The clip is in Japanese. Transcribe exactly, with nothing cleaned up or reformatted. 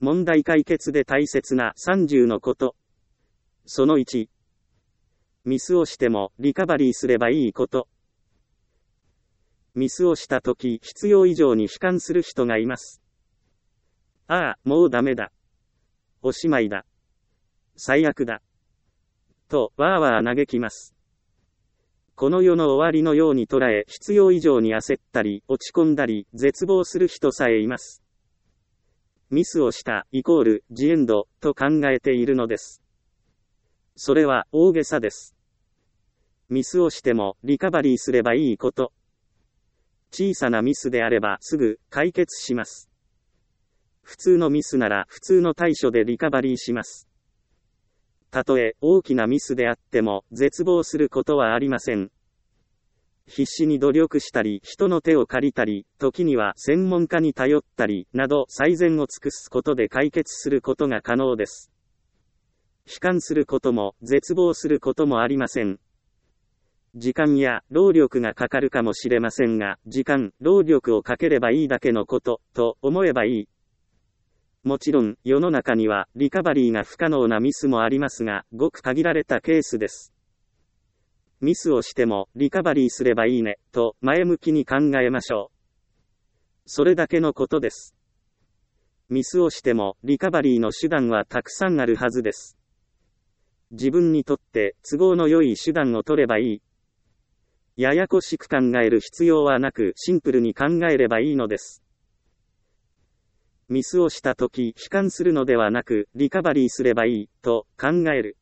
問題解決で大切なさんじゅうのこと。そのいち。ミスをしてもリカバリーすればいいこと。ミスをしたとき必要以上に悲観する人がいます。ああ、もうダメだ。おしまいだ。最悪だ。と、わーわー嘆きます。この世の終わりのように捉え、必要以上に焦ったり、落ち込んだり、絶望する人さえいます。ミスをした、イコール、ジエンド、と考えているのです。それは、大げさです。ミスをしても、リカバリーすればいいこと。小さなミスであれば、すぐ、解決します。普通のミスなら、普通の対処でリカバリーします。たとえ、大きなミスであっても、絶望することはありません。必死に努力したり、人の手を借りたり、時には専門家に頼ったり、など最善を尽くすことで解決することが可能です。悲観することも、絶望することもありません。時間や労力がかかるかもしれませんが、時間、労力をかければいいだけのこと、と思えばいい。もちろん、世の中には、リカバリーが不可能なミスもありますが、ごく限られたケースです。ミスをしても、リカバリーすればいいね、と、前向きに考えましょう。それだけのことです。ミスをしても、リカバリーの手段はたくさんあるはずです。自分にとって、都合の良い手段を取ればいい。ややこしく考える必要はなく、シンプルに考えればいいのです。ミスをしたとき、悲観するのではなく、リカバリーすればいい、と考える。